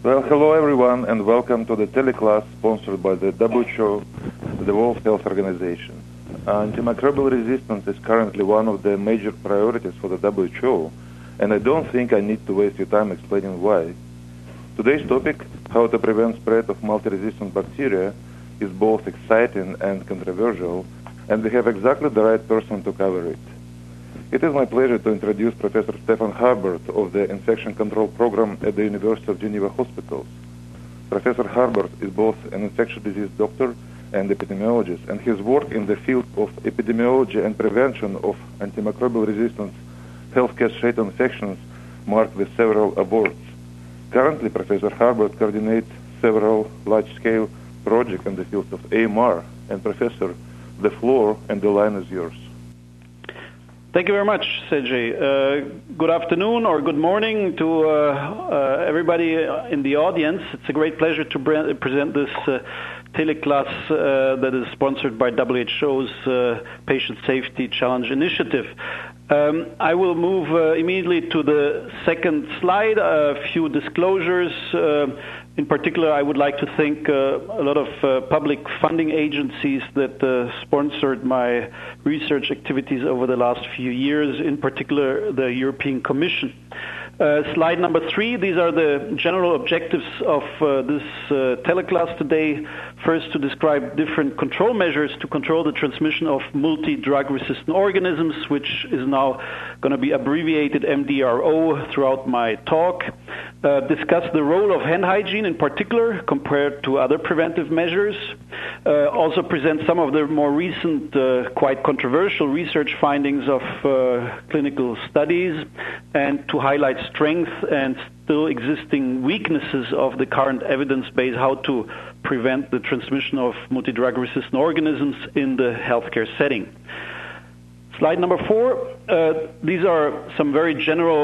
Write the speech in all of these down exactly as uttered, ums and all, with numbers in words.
Well, hello everyone, and welcome to the teleclass sponsored by the W H O, the World Health Organization. Uh, antimicrobial resistance is currently one of the major priorities for the W H O, and I don't think I need to waste your time explaining why. Today's topic, how to prevent spread of multi-resistant bacteria, is both exciting and controversial, and we have exactly the right person to cover it. It is my pleasure to introduce Professor Stefan Harbert of the Infection Control Program at the University of Geneva Hospitals. Professor Harbert is both an infectious disease doctor and epidemiologist, and his work in the field of epidemiology and prevention of antimicrobial resistance health-associated infections marked with several awards. Currently, Professor Harbert coordinates several large-scale projects in the field of A M R. And Professor, the floor and the line is yours. Thank you very much, Sergey. Uh, good afternoon or good morning to uh, uh, everybody in the audience. It's a great pleasure to bre- present this uh, teleclass uh, that is sponsored by W H O's uh, Patient Safety Challenge Initiative. Um, I will move uh, immediately to the second slide, a few disclosures. Uh, In particular, I would like to thank uh, a lot of uh, public funding agencies that uh, sponsored my research activities over the last few years, in particular the European Commission. Uh, slide number three, these are the general objectives of uh, this uh, teleclass today. First, to describe different control measures to control the transmission of multi-drug resistant organisms, which is now going to be abbreviated M D R O throughout my talk. Uh, discuss the role of hand hygiene in particular compared to other preventive measures. Uh, also present some of the more recent, uh, quite controversial research findings of uh, clinical studies, and to highlight strengths and still existing weaknesses of the current evidence base how to prevent the transmission of multi-drug resistant organisms in the healthcare setting. Slide number four, uh, these are some very general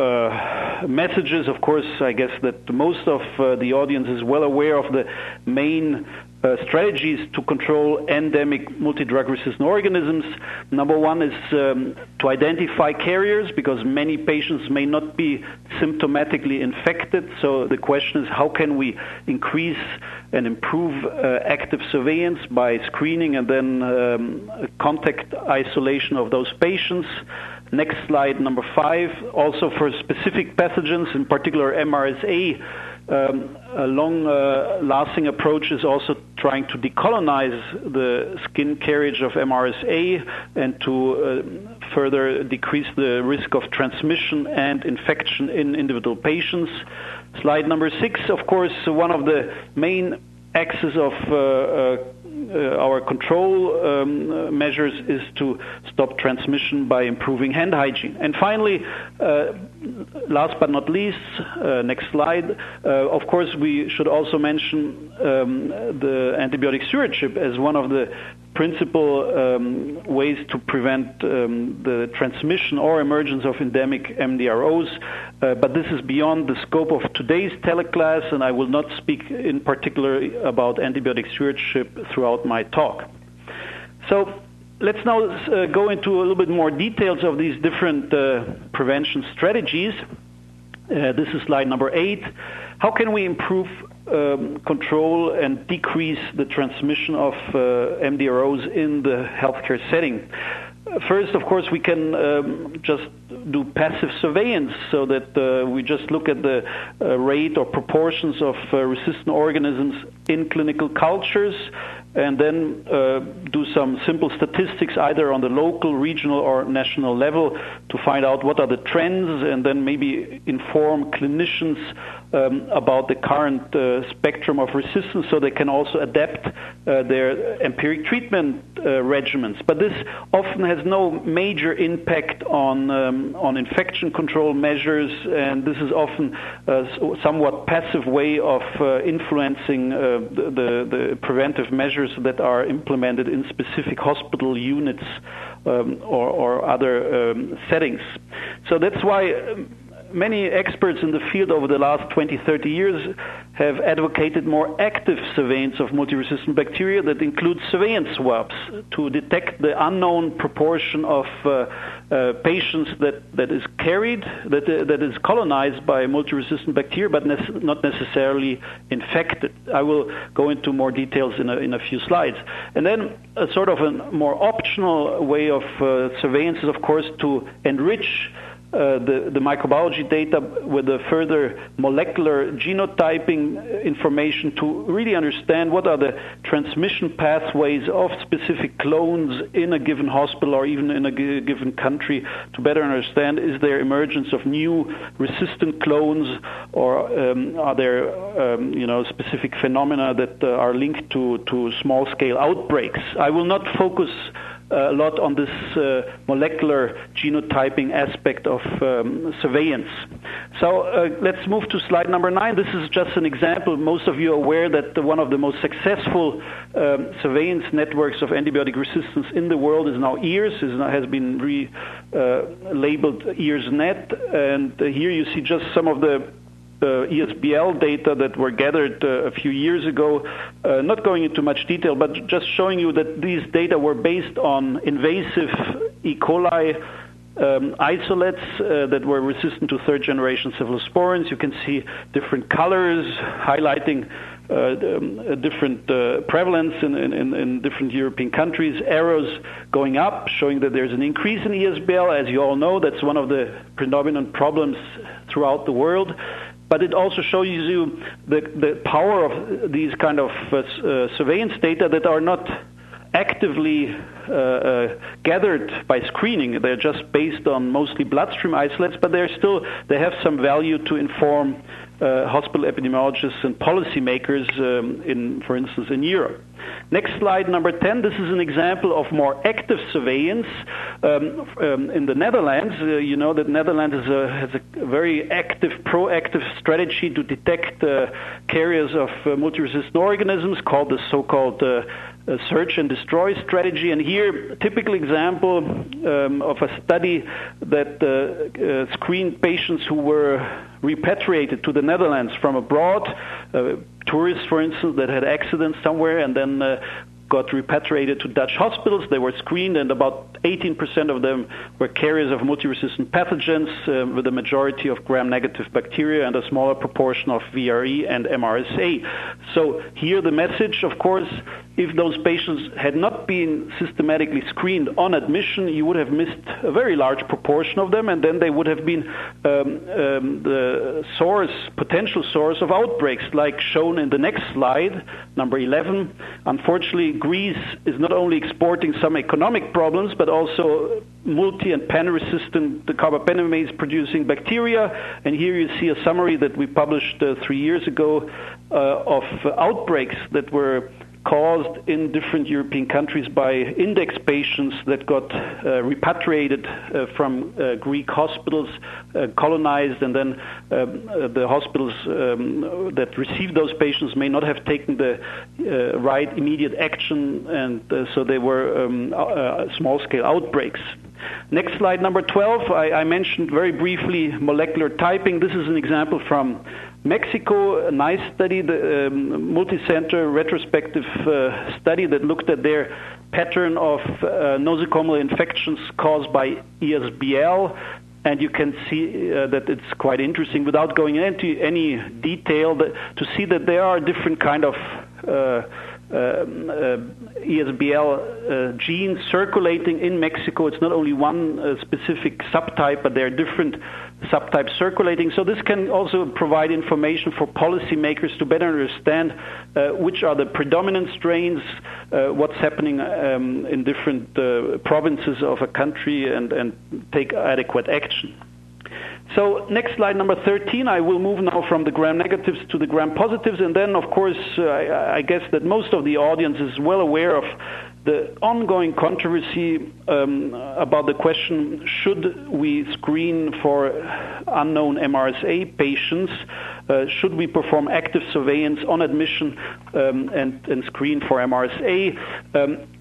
uh, messages. Of course, I guess that most of uh, the audience is well aware of the main Uh, strategies to control endemic multi-drug resistant organisms. Number one is um, to identify carriers, because many patients may not be symptomatically infected. So the question is, how can we increase and improve uh, active surveillance by screening and then um, contact isolation of those patients? Next slide, number five. Also for specific pathogens, in particular M R S A, Um, a long-lasting uh, approach is also trying to decolonize the skin carriage of M R S A and to uh, further decrease the risk of transmission and infection in individual patients. Slide number six, of course, one of the main axes of uh, uh, Uh, our control um, measures is to stop transmission by improving hand hygiene. And finally, uh, last but not least, uh, next slide, uh, of course we should also mention um, the antibiotic stewardship as one of the principal um, ways to prevent um, the transmission or emergence of endemic M D R Os, uh, but this is beyond the scope of today's teleclass, and I will not speak in particular about antibiotic stewardship throughout my talk. So let's now uh, go into a little bit more details of these different uh, prevention strategies. Uh, this is slide number eight. How can we improve um, control and decrease the transmission of uh, M D R Os in the healthcare setting? First, of course, we can um, just do passive surveillance so that uh, we just look at the uh, rate or proportions of uh, resistant organisms in clinical cultures, and then uh, do some simple statistics either on the local, regional, or national level to find out what are the trends, and then maybe inform clinicians um, about the current uh, spectrum of resistance so they can also adapt uh, their empiric treatment uh, regimens. But this often has no major impact on um, on infection control measures, and this is often a somewhat passive way of uh, influencing uh, the, the preventive measures that are implemented in specific hospital units um, or, or other um, settings. So that's why um, many experts in the field over the last twenty, thirty years have advocated more active surveillance of multi-resistant bacteria that includes surveillance swabs to detect the unknown proportion of uh, uh, patients that, that is carried, that, uh, that is colonized by multi-resistant bacteria, but ne- not necessarily infected. I will go into more details in a, in a few slides. And then a sort of a more optional way of uh, surveillance is, of course, to enrich Uh, the, the microbiology data with a further molecular genotyping information to really understand what are the transmission pathways of specific clones in a given hospital or even in a g- given country, to better understand is there emergence of new resistant clones, or um, are there um, you know specific phenomena that uh, are linked to, to small-scale outbreaks. I will not focus a lot on this uh, molecular genotyping aspect of um, surveillance. So uh, let's move to slide number nine. This is just an example. Most of you are aware that one of the most successful um, surveillance networks of antibiotic resistance in the world is now E A R S, is now, has been re-labeled uh, E A R S net. And uh, here you see just some of the Uh, E S B L data that were gathered uh, a few years ago, uh, not going into much detail, but just showing you that these data were based on invasive E. coli um, isolates uh, that were resistant to third-generation cephalosporins. You can see different colors highlighting uh, um, different uh, prevalence in, in, in different European countries, arrows going up, showing that there's an increase in E S B L. As you all know, that's one of the predominant problems throughout the world. But it also shows you the, the power of these kind of uh, uh, surveillance data that are not actively uh, uh, gathered by screening. They're just based on mostly bloodstream isolates, but they're still, they have some value to inform uh, hospital epidemiologists and policymakers, um, in, for instance, in Europe. Next slide, number ten. This is an example of more active surveillance um, um, in the Netherlands. Uh, you know that Netherlands is a, has a very active, proactive strategy to detect uh, carriers of uh, multi-resistant organisms called the so-called uh, uh, search and destroy strategy. And here, a typical example um, of a study that uh, uh, screened patients who were repatriated to the Netherlands from abroad, uh, tourists, for instance, that had accidents somewhere and then uh, got repatriated to Dutch hospitals. They were screened, and about eighteen percent of them were carriers of multi-resistant pathogens, uh, with a majority of gram-negative bacteria and a smaller proportion of V R E and M R S A. So here the message, of course, if those patients had not been systematically screened on admission, you would have missed a very large proportion of them, and then they would have been um, um, the source, potential source of outbreaks, like shown in the next slide, number eleven. Unfortunately, Greece is not only exporting some economic problems, but also multi- and pan-resistant carbapenemase-producing bacteria. And here you see a summary that we published uh, three years ago uh, of uh, outbreaks that were caused in different European countries by index patients that got uh, repatriated uh, from uh, Greek hospitals, uh, colonized, and then um, uh, the hospitals um, that received those patients may not have taken the uh, right immediate action, and uh, so they were um, uh, small-scale outbreaks. Next slide, number twelve. I, I mentioned very briefly molecular typing. This is an example from Mexico, a nice study, the um, multi-center retrospective uh, study that looked at their pattern of uh, nosocomial infections caused by E S B L. And you can see uh, that it's quite interesting, without going into any detail, that, to see that there are different kind of uh, Uh, uh, E S B L uh, genes circulating in Mexico. It's not only one uh, specific subtype, but there are different subtypes circulating. So this can also provide information for policymakers to better understand uh, which are the predominant strains, uh, what's happening um, in different uh, provinces of a country, and, and take adequate action. So next slide, number thirteen. I will move now from the gram-negatives to the gram-positives, and then, of course, uh, I, I guess that most of the audience is well aware of the ongoing controversy um, about the question, should we screen for unknown M R S A patients? Uh, should we perform active surveillance on admission um, and, and screen for M R S A? Um,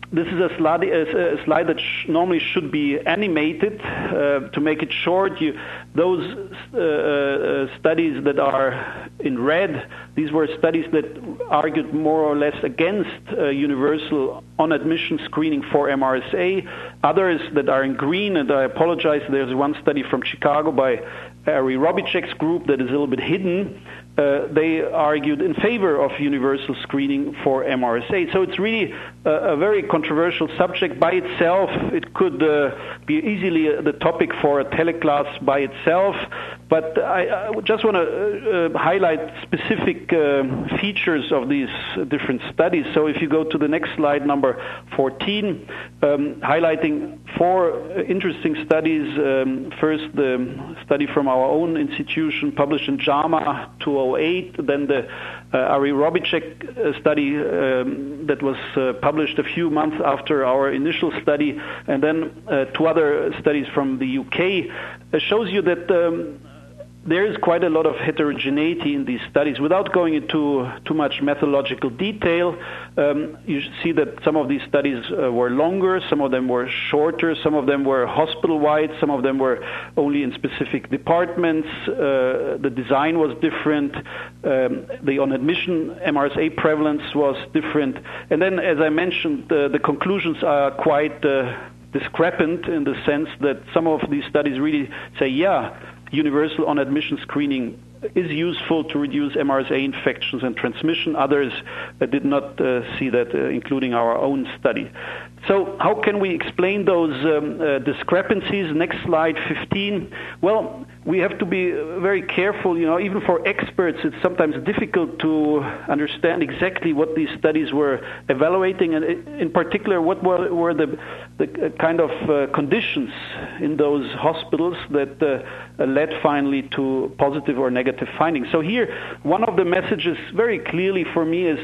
this is a slide, a slide that sh normally should be animated. Uh, to make it short, you, those uh, uh, studies that are in red, these were studies that argued more or less against uh, universal on-admission screening for M R S A. Others that are in green, and I apologize, there's one study from Chicago by Ari Robicek's group that is a little bit hidden. Uh, they argued in favor of universal screening for M R S A. So it's really a, a very controversial subject by itself. It could uh, be easily uh, the topic for a teleclass by itself. But I, I just want to uh, highlight specific uh, features of these different studies. So if you go to the next slide, number fourteen, um, highlighting four interesting studies. Um, first, the study from our own institution published in JAMA two thousand eight, then the uh, Ari Robicek study um, that was uh, published a few months after our initial study, and then uh, two other studies from the U K. It shows you that um, there is quite a lot of heterogeneity in these studies. Without going into too much methodological detail, um, you see that some of these studies uh, were longer, some of them were shorter, some of them were hospital-wide, some of them were only in specific departments. Uh, the design was different. Um, the on-admission M R S A prevalence was different. And then, as I mentioned, uh, the conclusions are quite uh, discrepant in the sense that some of these studies really say, yeah, universal on-admission screening is useful to reduce M R S A infections and transmission. Others uh, did not uh, see that, uh, including our own study. So how can we explain those um, uh, discrepancies? Next slide, fifteen. Well, we have to be very careful. You know, even for experts, it's sometimes difficult to understand exactly what these studies were evaluating, and in particular, what were, were the, the kind of uh, conditions in those hospitals that uh, led finally to positive or negative findings. So here, one of the messages very clearly for me is,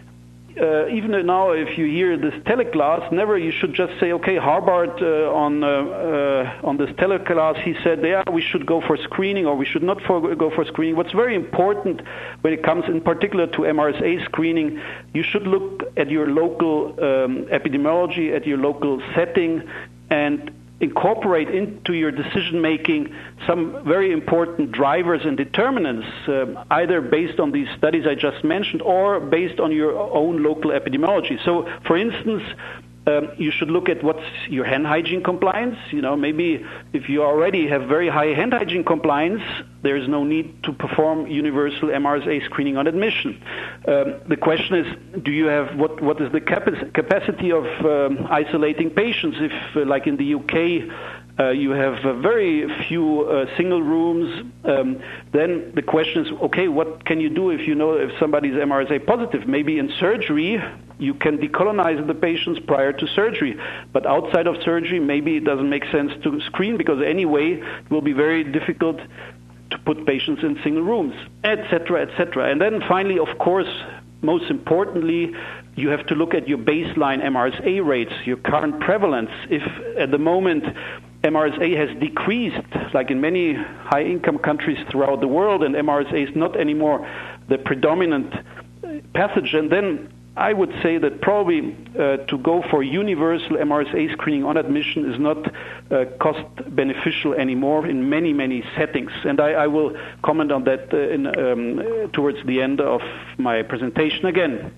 Uh, even now, if you hear this teleclass, never you should just say, okay, Harvard uh, on uh, uh, on this teleclass, he said, yeah, we should go for screening, or we should not for, go for screening. What's very important when it comes in particular to M R S A screening, you should look at your local um, epidemiology, at your local setting, and incorporate into your decision-making some very important drivers and determinants, uh, either based on these studies I just mentioned or based on your own local epidemiology. So, for instance, um, you should look at what's your hand hygiene compliance. You know, maybe if you already have very high hand hygiene compliance, there is no need to perform universal M R S A screening on admission. Um, the question is, do you have what? What is the capac capacity of um, isolating patients? If, uh, like in the U K, uh, you have uh, very few uh, single rooms, um, then the question is, okay, what can you do if you know if somebody is M R S A positive? Maybe in surgery, you can decolonize the patients prior to surgery. But outside of surgery, maybe it doesn't make sense to screen, because anyway, it will be very difficult to put patients in single rooms, et cetera, et cetera. And then finally, of course, most importantly, you have to look at your baseline M R S A rates, your current prevalence. If at the moment M R S A has decreased, like in many high-income countries throughout the world, and M R S A is not anymore the predominant pathogen, then I would say that probably uh, to go for universal M R S A screening on admission is not uh, cost beneficial anymore in many, many settings. And I, I will comment on that uh, in, um, towards the end of my presentation again.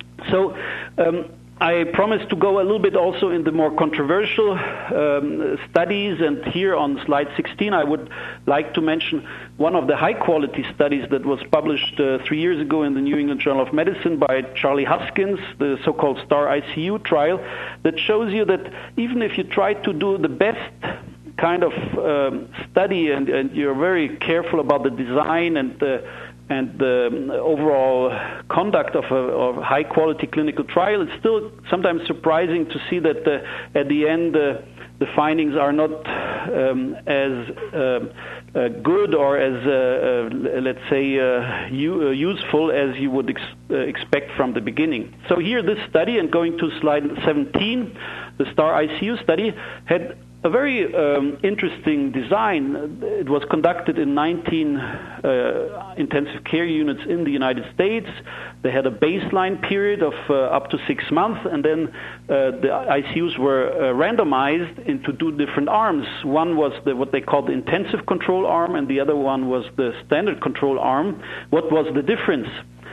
So um, I promised to go a little bit also in the more controversial um, studies, and here on slide sixteen I would like to mention one of the high-quality studies that was published uh, three years ago in the New England Journal of Medicine by Charlie Huskins, the so-called STAR I C U trial, that shows you that even if you try to do the best kind of um, study and, and you're very careful about the design and the and the overall conduct of a, of a high-quality clinical trial, it's still sometimes surprising to see that uh, at the end uh, the findings are not um, as uh, uh, good or as, uh, uh, let's say, uh, u uh, useful as you would ex uh, expect from the beginning. So here, this study, and going to slide seventeen, the STAR I C U study, had a very um, interesting design. It was conducted in nineteen uh, intensive care units in the United States. They had a baseline period of uh, up to six months, and then uh, the I C Us were uh, randomized into two different arms. One was the, what they called the intensive control arm, and the other one was the standard control arm. What was the difference?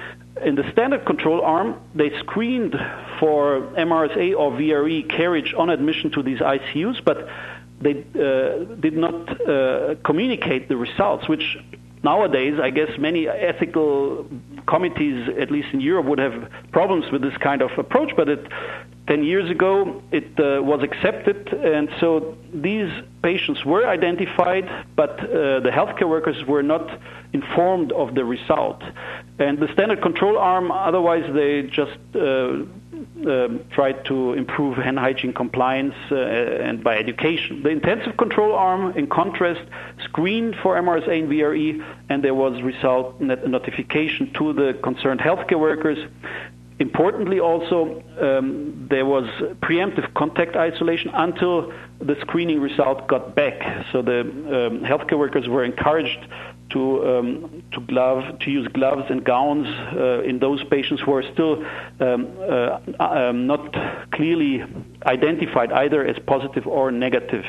In the standard control arm, they screened for M R S A or V R E carriage on admission to these I C Us, but they uh, did not uh, communicate the results, which nowadays, I guess many ethical committees, at least in Europe, would have problems with this kind of approach, but it, ten years ago it uh, was accepted, and so these patients were identified, but uh, the healthcare workers were not informed of the result. And the standard control arm, otherwise they just uh, uh, tried to improve hand hygiene compliance uh, and by education. The intensive control arm, in contrast, screened for M R S A and V R E, and there was result not- notification to the concerned healthcare workers. Importantly also, um, there was preemptive contact isolation until the screening result got back. So the um, healthcare workers were encouraged to um, to glove to use gloves and gowns uh, in those patients who are still um, uh, um, not clearly identified either as positive or negative.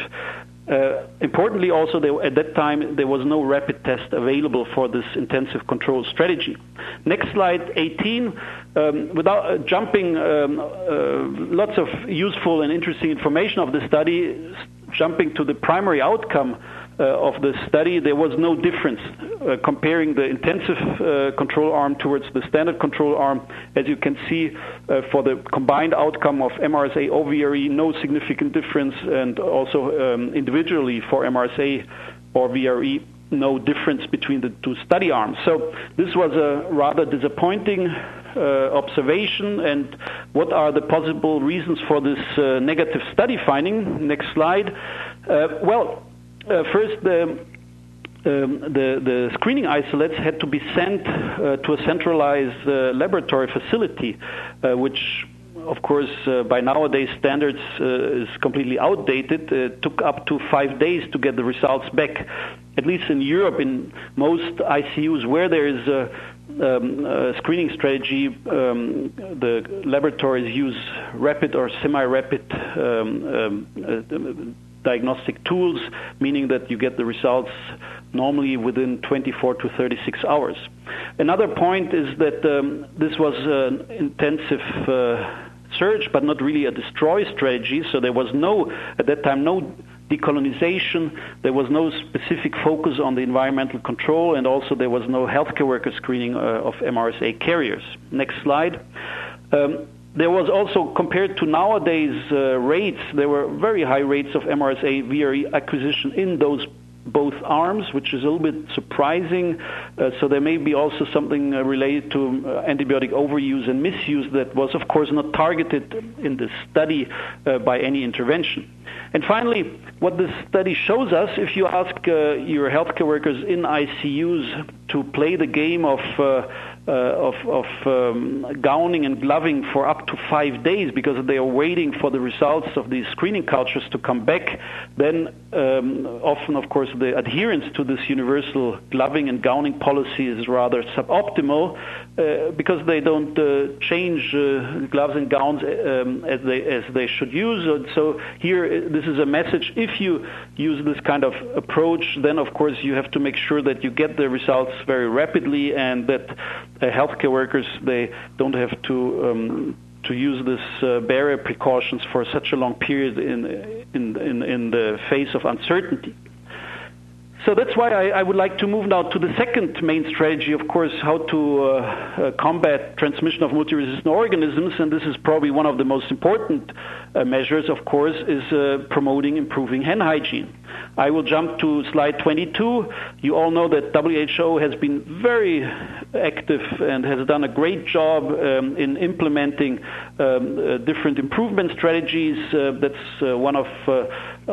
Uh, importantly also, there, at that time, there was no rapid test available for this intensive control strategy. Next slide, eighteen. Um, without uh, jumping, um, uh, lots of useful and interesting information of the study, jumping to the primary outcome uh, of the study, there was no difference uh, comparing the intensive uh, control arm towards the standard control arm. As you can see, uh, for the combined outcome of M R S A or V R E, no significant difference, and also um, individually for M R S A or V R E, no difference between the two study arms. So this was a rather disappointing uh, observation. And what are the possible reasons for this uh, negative study finding? Next slide. Uh, well, uh, first, the Um, the, the screening isolates had to be sent uh, to a centralized uh, laboratory facility, uh, which, of course, uh, by nowadays standards uh, is completely outdated. It took up to five days to get the results back. At least in Europe, in most I C Us where there is a, um, a screening strategy, um, the laboratories use rapid or semi-rapid um, um, uh, diagnostic tools, meaning that you get the results normally within twenty-four to thirty-six hours. Another point is that um, this was an intensive uh, search, but not really a destroy strategy, so there was no, at that time, no decolonization, there was no specific focus on the environmental control, and also there was no healthcare worker screening uh, of M R S A carriers. Next slide. Um, There was also, compared to nowadays uh, rates, there were very high rates of M R S A V R E acquisition in those both arms, which is a little bit surprising. Uh, so there may be also something uh, related to uh, antibiotic overuse and misuse that was, of course, not targeted in this study uh, by any intervention. And finally, what this study shows us, if you ask uh, your healthcare workers in I C Us to play the game of uh, Uh, of, of um, gowning and gloving for up to five days because they are waiting for the results of these screening cultures to come back, then um, often, of course, the adherence to this universal gloving and gowning policy is rather suboptimal uh, because they don't uh, change uh, gloves and gowns um, as they as they should use. So here, this is a message. If you use this kind of approach, then, of course, you have to make sure that you get the results very rapidly and that Uh, healthcare workers, they don't have to um, to use this uh, barrier precautions for such a long period in in in, in the face of uncertainty. So that's why I, I would like to move now to the second main strategy, of course, how to uh, uh, combat transmission of multi-resistant organisms, and this is probably one of the most important uh, measures, of course, is uh, promoting improving hand hygiene. I will jump to slide twenty-two. You all know that W H O has been very active and has done a great job um, in implementing um, uh, different improvement strategies. Uh, that's uh, one of uh,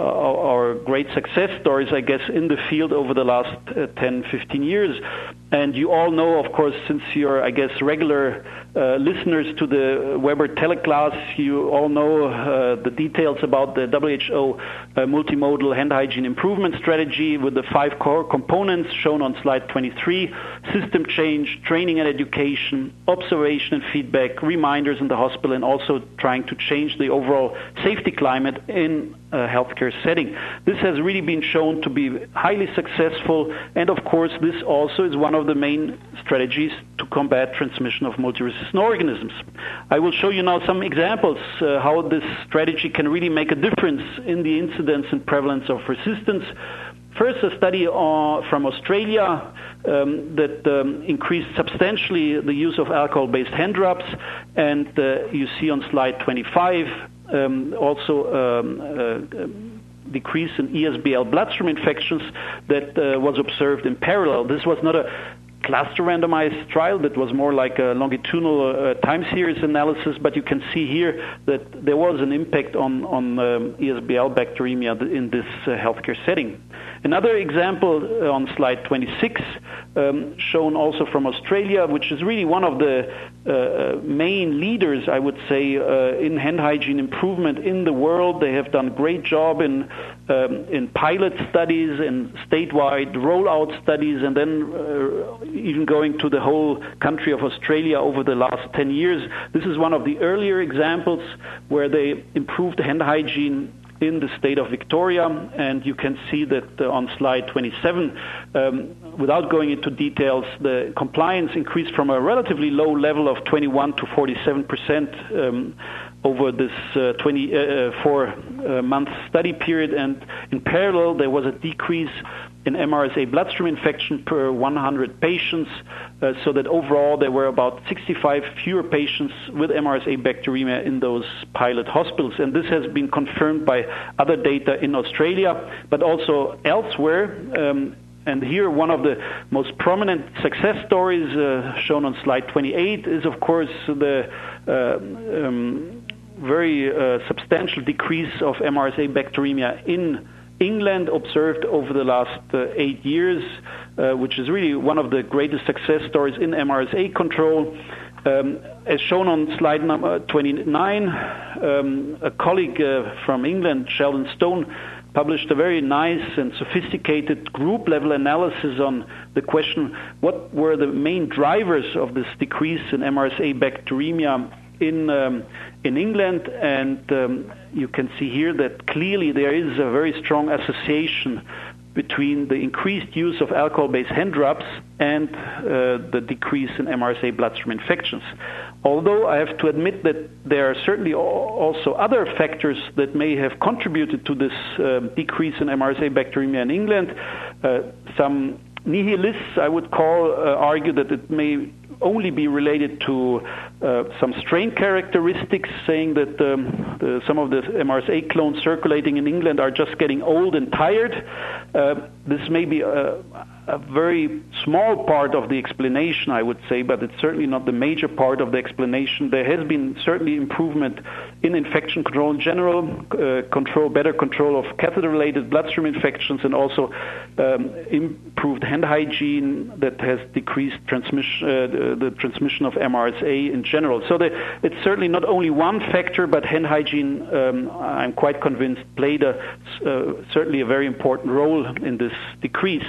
our great success stories, I guess, in the field over the last uh, ten, fifteen years. And you all know, of course, since you're, I guess, regular uh, listeners to the Weber teleclass, you all know uh, the details about the W H O uh, multimodal hand hygiene improvement strategy with the five core components shown on slide twenty-three: system change, training and education, observation and feedback, reminders in the hospital, and also trying to change the overall safety climate in a healthcare setting. This has really been shown to be highly successful, and of course this also is one of the main strategies to combat transmission of multi-resistant organisms. I will show you now some examples uh, how this strategy can really make a difference in the incidence and prevalence of resistance. First, a study uh, from Australia um, that um, increased substantially the use of alcohol-based hand rubs, and uh, you see on slide twenty-five um, also um, uh, decrease in E S B L bloodstream infections that uh, was observed in parallel. This was not a cluster randomized trial, that was more like a longitudinal uh, time series analysis, but you can see here that there was an impact on, on um, E S B L bacteremia in this uh, healthcare setting. Another example uh, on slide twenty-six, um, shown also from Australia, which is really one of the uh, main leaders, I would say, uh, in hand hygiene improvement in the world. They have done a great job in um, in pilot studies, in statewide rollout studies, and then uh, even going to the whole country of Australia over the last ten years. This is one of the earlier examples where they improved hand hygiene in the state of Victoria, and you can see that uh, on slide twenty-seven, um, without going into details, the compliance increased from a relatively low level of twenty-one to forty-seven percent um, over this uh, twenty-four uh, month study period, and in parallel there was a decrease in M R S A bloodstream infection per one hundred patients, uh, so that overall there were about sixty-five fewer patients with M R S A bacteremia in those pilot hospitals. And this has been confirmed by other data in Australia, but also elsewhere. Um, and here one of the most prominent success stories uh, shown on slide twenty-eight is, of course, the uh, um, very uh, substantial decrease of M R S A bacteremia in England observed over the last uh, eight years, uh, which is really one of the greatest success stories in M R S A control. Um, as shown on slide number twenty-nine, um, a colleague uh, from England, Sheldon Stone, published a very nice and sophisticated group-level analysis on the question, what were the main drivers of this decrease in M R S A bacteremia in um, in England, and um, you can see here that clearly there is a very strong association between the increased use of alcohol-based hand rubs and uh, the decrease in M R S A bloodstream infections. Although I have to admit that there are certainly also other factors that may have contributed to this uh, decrease in M R S A bacteremia in England. Uh, some nihilists, I would call, uh, argue that it may only be related to uh, some strain characteristics, saying that um, the, some of the M R S A clones circulating in England are just getting old and tired. Uh, this may be a, a very small part of the explanation, I would say, but it's certainly not the major part of the explanation. There has been certainly improvement in infection control in general, uh, control, better control of catheter-related bloodstream infections, and also um, improved hand hygiene that has decreased transmission, uh, the, the transmission of M R S A in general. So the, it's certainly not only one factor, but hand hygiene, um, I'm quite convinced, played a, uh, certainly a very important role in this decrease.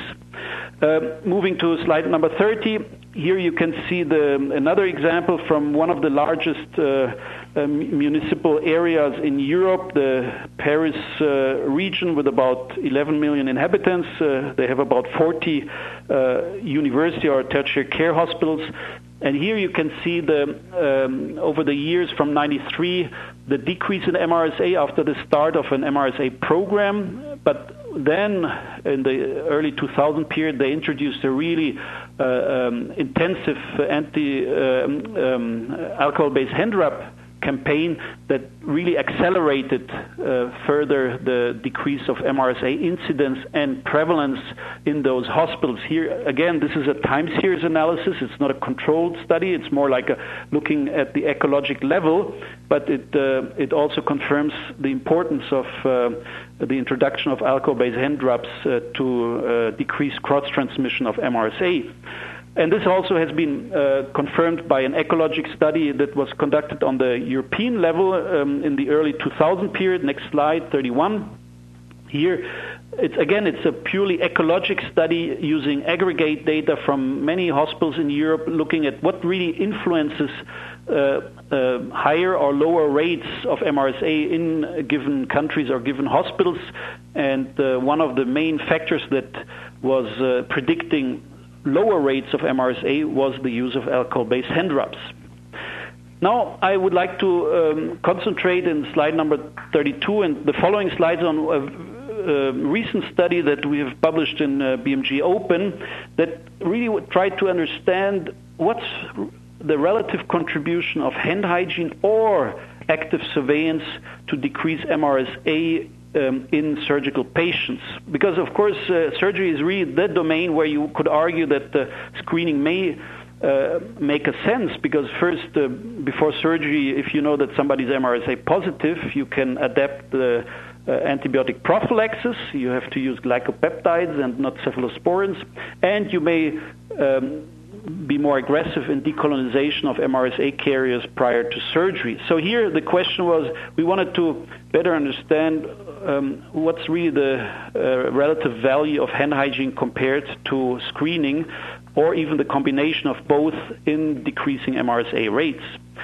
Uh, moving to slide number thirty, here you can see the, another example from one of the largest uh, uh, municipal areas in Europe, the Paris uh, region, with about eleven million inhabitants. Uh, they have about forty uh, university or tertiary care hospitals. And here you can see the um, over the years from ninety-three, the decrease in M R S A after the start of an M R S A program. But then in the early two thousand period, they introduced a really uh, um, intensive anti um, um, alcohol-based hand rub campaign that really accelerated uh, further the decrease of M R S A incidence and prevalence in those hospitals. Here, again, this is a time series analysis. It's not a controlled study. It's more like a, looking at the ecologic level, but it, uh, it also confirms the importance of uh, the introduction of alcohol-based hand drops uh, to uh, decrease cross-transmission of M R S A. And this also has been uh, confirmed by an ecologic study that was conducted on the European level um, in the early two thousand period. Next slide, thirty-one. Here, it's again, it's a purely ecologic study using aggregate data from many hospitals in Europe, looking at what really influences uh, uh, higher or lower rates of M R S A in given countries or given hospitals. And uh, one of the main factors that was uh, predicting lower rates of M R S A was the use of alcohol-based hand drops. Now, I would like to um, concentrate in slide number thirty-two and the following slides on a, a recent study that we have published in uh, B M G Open that really tried to understand what's the relative contribution of hand hygiene or active surveillance to decrease M R S A Um, in surgical patients. Because, of course, uh, surgery is really the domain where you could argue that uh, screening may uh, make a sense, because first, uh, before surgery, if you know that somebody's M R S A positive, you can adapt the uh, antibiotic prophylaxis. You have to use glycopeptides and not cephalosporins, and you may um, be more aggressive in decolonization of M R S A carriers prior to surgery. So here the question was, we wanted to better understand um, what's really the uh, relative value of hand hygiene compared to screening, or even the combination of both in decreasing M R S A rates.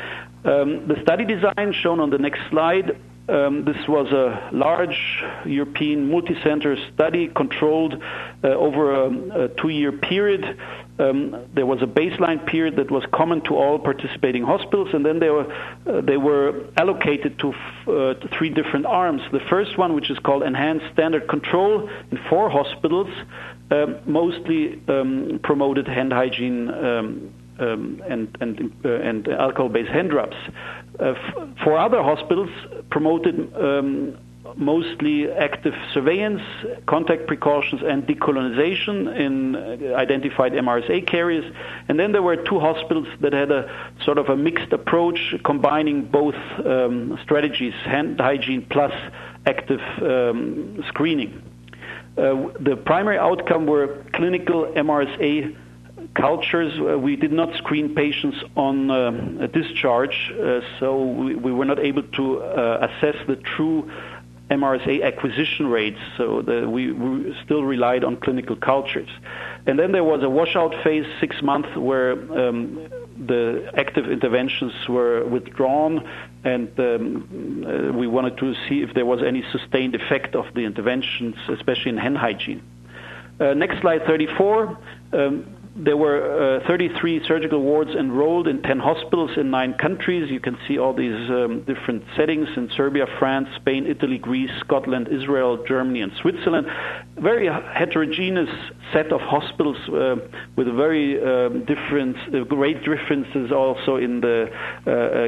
Um, the study design shown on the next slide, um, this was a large European multi-center study controlled uh, over a, a two-year period. Um, there was a baseline period that was common to all participating hospitals, and then they were uh, they were allocated to, f- uh, to three different arms. The first one, which is called enhanced standard control, in four hospitals, um, mostly um, promoted hand hygiene um, um, and and uh, and alcohol-based hand drops. Uh, f- four other hospitals promoted Um, mostly active surveillance, contact precautions, and decolonization in identified M R S A carriers. And then there were two hospitals that had a sort of a mixed approach, combining both um, strategies, hand hygiene plus active um, screening. Uh, the primary outcome were clinical M R S A cultures. Uh, we did not screen patients on um, a discharge, uh, so we, we were not able to uh, assess the true M R S A acquisition rates, so the, we, we still relied on clinical cultures. And then there was a washout phase, six months, where um, the active interventions were withdrawn, and um, uh, we wanted to see if there was any sustained effect of the interventions, especially in hand hygiene. Uh, next slide, thirty-four. Um, There were uh, thirty-three surgical wards enrolled in ten hospitals in nine countries. You can see all these um, different settings in Serbia, France, Spain, Italy, Greece, Scotland, Israel, Germany, and Switzerland. Very heterogeneous set of hospitals uh, with very um, different, uh, great differences also in the uh,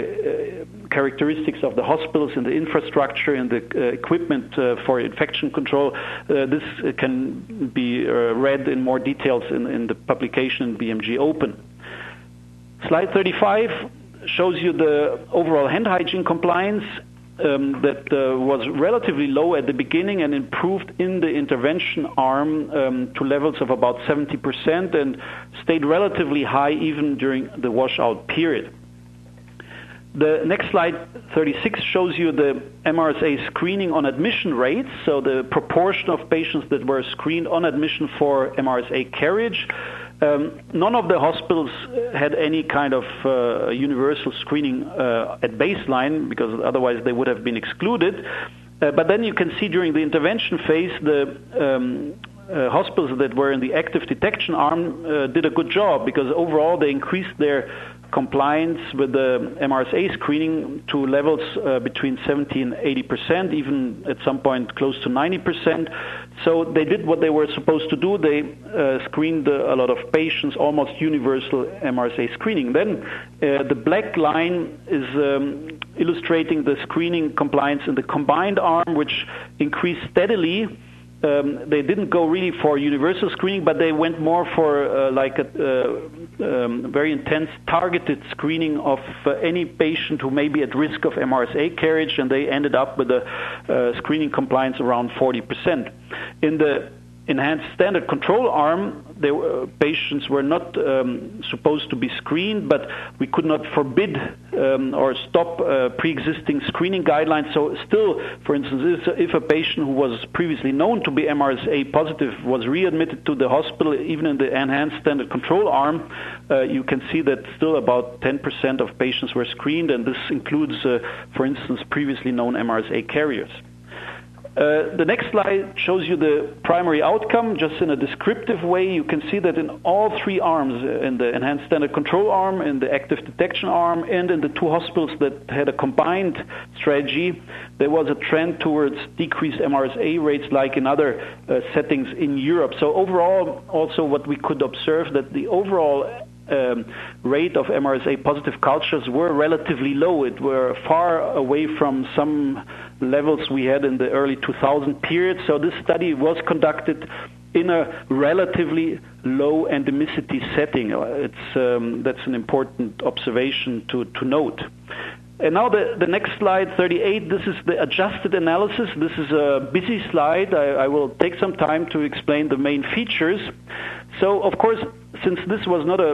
uh, characteristics of the hospitals, in the infrastructure, in the uh, equipment uh, for infection control. Uh, this uh, can be uh, read in more details in, in the publication in B M G Open. Slide thirty-five shows you the overall hand hygiene compliance um, that uh, was relatively low at the beginning and improved in the intervention arm um, to levels of about seventy percent and stayed relatively high even during the washout period. The next slide, thirty-six, shows you the M R S A screening on admission rates, so the proportion of patients that were screened on admission for M R S A carriage. Um, none of the hospitals had any kind of uh, universal screening uh, at baseline, because otherwise they would have been excluded. Uh, but then you can see during the intervention phase, the um, uh, hospitals that were in the active detection arm uh, did a good job, because overall they increased their compliance with the M R S A screening to levels uh, between seventy and eighty percent, even at some point close to ninety percent. So they did what they were supposed to do. They uh, screened a lot of patients, almost universal M R S A screening. Then uh, the black line is um, illustrating the screening compliance in the combined arm, which increased steadily. Um, they didn't go really for universal screening, but they went more for uh, like a uh, um, very intense targeted screening of uh, any patient who may be at risk of M R S A carriage, and they ended up with a uh, screening compliance around forty percent. In the enhanced standard control arm, they, uh, patients were not um, supposed to be screened, but we could not forbid um, or stop uh, pre-existing screening guidelines. So still, for instance, if, if a patient who was previously known to be M R S A positive was readmitted to the hospital, even in the enhanced standard control arm, uh, you can see that still about ten percent of patients were screened, and this includes, uh, for instance, previously known M R S A carriers. Uh, the next slide shows you the primary outcome, just in a descriptive way. You can see that in all three arms, in the enhanced standard control arm, in the active detection arm, and in the two hospitals that had a combined strategy, there was a trend towards decreased M R S A rates like in other uh, settings in Europe. So overall, also what we could observe that the overall Um, rate of M R S A positive cultures were relatively low. It were far away from some levels we had in the early two thousand period. So this study was conducted in a relatively low endemicity setting. It's um, that's an important observation to, to note. And now the, the next slide, thirty-eight, this is the adjusted analysis. This is a busy slide. I, I will take some time to explain the main features. So, of course, since this was not a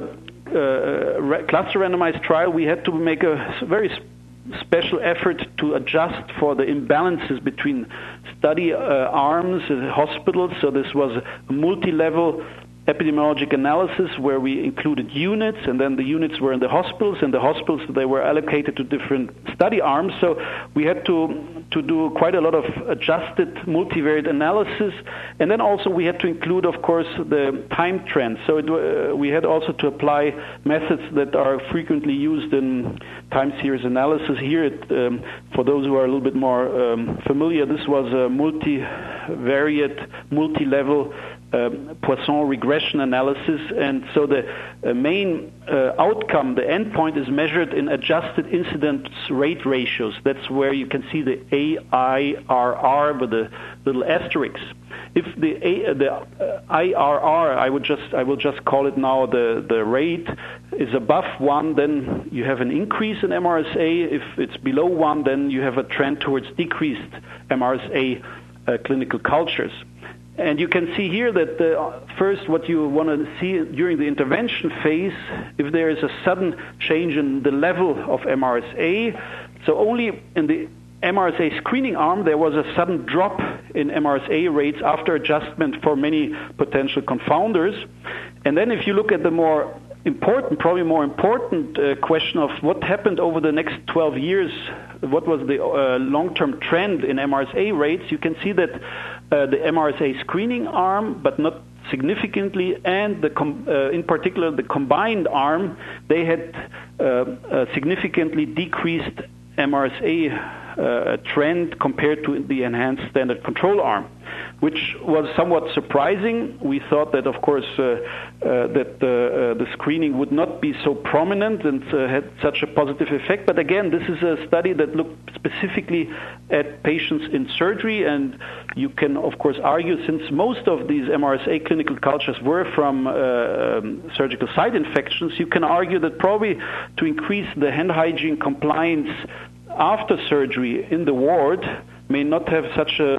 uh, cluster randomized trial, we had to make a very special effort to adjust for the imbalances between study uh, arms and hospitals. So this was a multi-level epidemiologic analysis where we included units, and then the units were in the hospitals, and the hospitals, they were allocated to different study arms. So we had to to do quite a lot of adjusted multivariate analysis, and then also we had to include, of course, the time trend. So it, uh, we had also to apply methods that are frequently used in time series analysis. Here, it, um, for those who are a little bit more um, familiar, this was a multivariate, multi-level Um, Poisson regression analysis, and so the uh, main uh, outcome, the endpoint, is measured in adjusted incidence rate ratios. That's where you can see the A I R R with the little asterisks. If the A, the uh, I R R, I would just I will just call it now the the rate is above one, then you have an increase in M R S A. If it's below one, then you have a trend towards decreased M R S A uh, clinical cultures. And you can see here that the, first what you want to see during the intervention phase, if there is a sudden change in the level of M R S A, so only in the M R S A screening arm there was a sudden drop in M R S A rates after adjustment for many potential confounders. And then if you look at the more important, probably more important uh, question of what happened over the next twelve years, what was the uh, long-term trend in M R S A rates, you can see that uh, the M R S A screening arm, but not significantly, and the com- uh, in particular the combined arm, they had uh, uh, significantly decreased M R S A uh, trend compared to the enhanced standard control arm, which was somewhat surprising. We thought that, of course, uh, uh, that uh, uh, the screening would not be so prominent and uh, had such a positive effect. But again, this is a study that looked specifically at patients in surgery, and you can, of course, argue, since most of these M R S A clinical cultures were from uh, um, surgical site infections, you can argue that probably to increase the hand hygiene compliance after surgery in the ward may not have such a,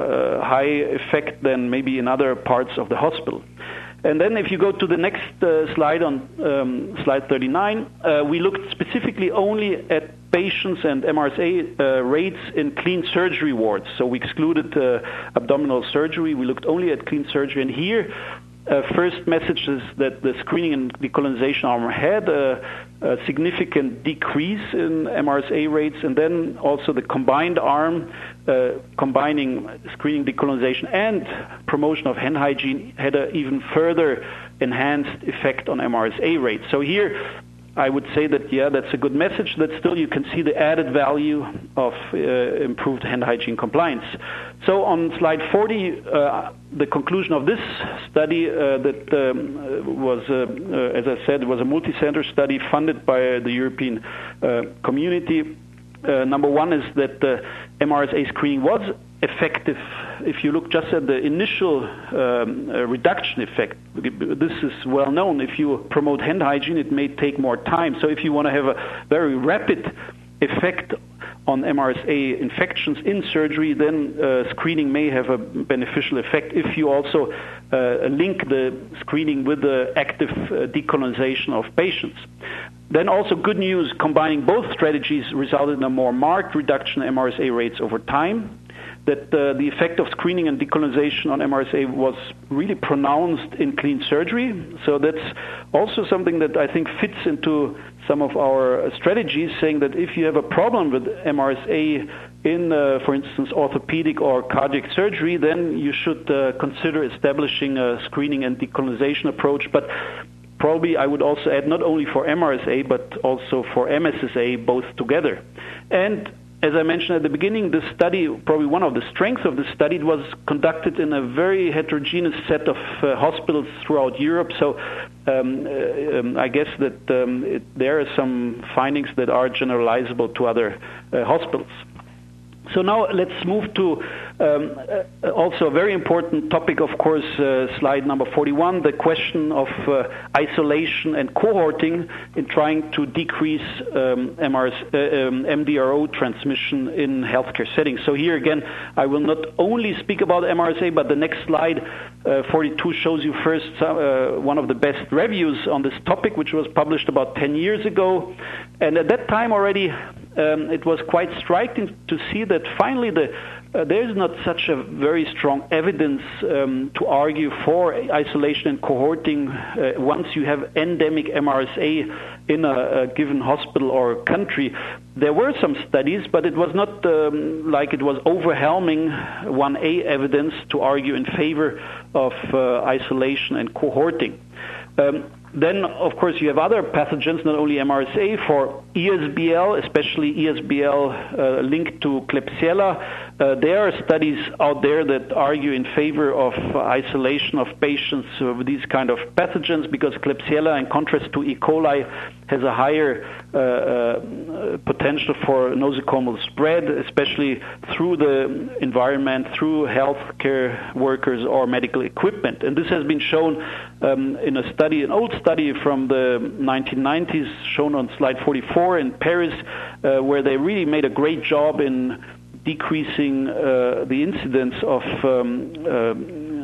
a high effect than maybe in other parts of the hospital. And then if you go to the next uh, slide, on um, slide thirty-nine, uh, we looked specifically only at patients and M R S A uh, rates in clean surgery wards. So we excluded uh, abdominal surgery. We looked only at clean surgery. And here, uh, first message is that the screening and decolonization arm had a, a significant decrease in M R S A rates, and then also the combined arm, uh, combining screening, decolonization, and promotion of hand hygiene, had an even further enhanced effect on M R S A rates. So here, I would say that, yeah, that's a good message, that still you can see the added value of uh, improved hand hygiene compliance. So on slide forty, uh, the conclusion of this study uh, that um, was, uh, uh, as I said, it was a multi-center study funded by the European uh, community. Uh, number one is that the M R S A screening was effective. If you look just at the initial um, uh, reduction effect, this is well known. If you promote hand hygiene, it may take more time. So if you want to have a very rapid effect on M R S A infections in surgery, then uh, screening may have a beneficial effect if you also uh, link the screening with the active uh, decolonization of patients. Then also good news, combining both strategies resulted in a more marked reduction in M R S A rates over time, that uh, the effect of screening and decolonization on M R S A was really pronounced in clean surgery. So that's also something that I think fits into some of our strategies, saying that if you have a problem with M R S A in, uh, for instance, orthopedic or cardiac surgery, then you should uh, consider establishing a screening and decolonization approach. But probably I would also add not only for M R S A, but also for M S S A, both together. And as I mentioned at the beginning, this study, probably one of the strengths of the study, it was conducted in a very heterogeneous set of uh, hospitals throughout Europe. So um, uh, um, I guess that um, it, there are some findings that are generalizable to other uh, hospitals. So now let's move to um, uh, also a very important topic, of course, uh, slide number forty-one, the question of uh, isolation and cohorting in trying to decrease um, M R S, uh, um, M D R O transmission in healthcare settings. So here again, I will not only speak about M R S A, but the next slide, uh, forty-two, shows you first uh, one of the best reviews on this topic, which was published about ten years ago. And at that time already, Um, it was quite striking to see that finally the, uh, there is not such a very strong evidence um, to argue for isolation and cohorting uh, once you have endemic M R S A in a, a given hospital or country. There were some studies, but it was not um, like it was overwhelming one A evidence to argue in favor of uh, isolation and cohorting. Um, Then, of course, you have other pathogens, not only M R S A, for E S B L, especially E S B L uh, linked to Klebsiella. Uh, there are studies out there that argue in favor of uh, isolation of patients with these kind of pathogens, because Klebsiella, in contrast to E. coli, has a higher uh, uh, potential for nosocomial spread, especially through the environment, through healthcare workers or medical equipment. And this has been shown um, in a study, an old study from the nineteen nineties, shown on slide forty-four in Paris, uh, where they really made a great job in decreasing uh, the incidence of um, uh,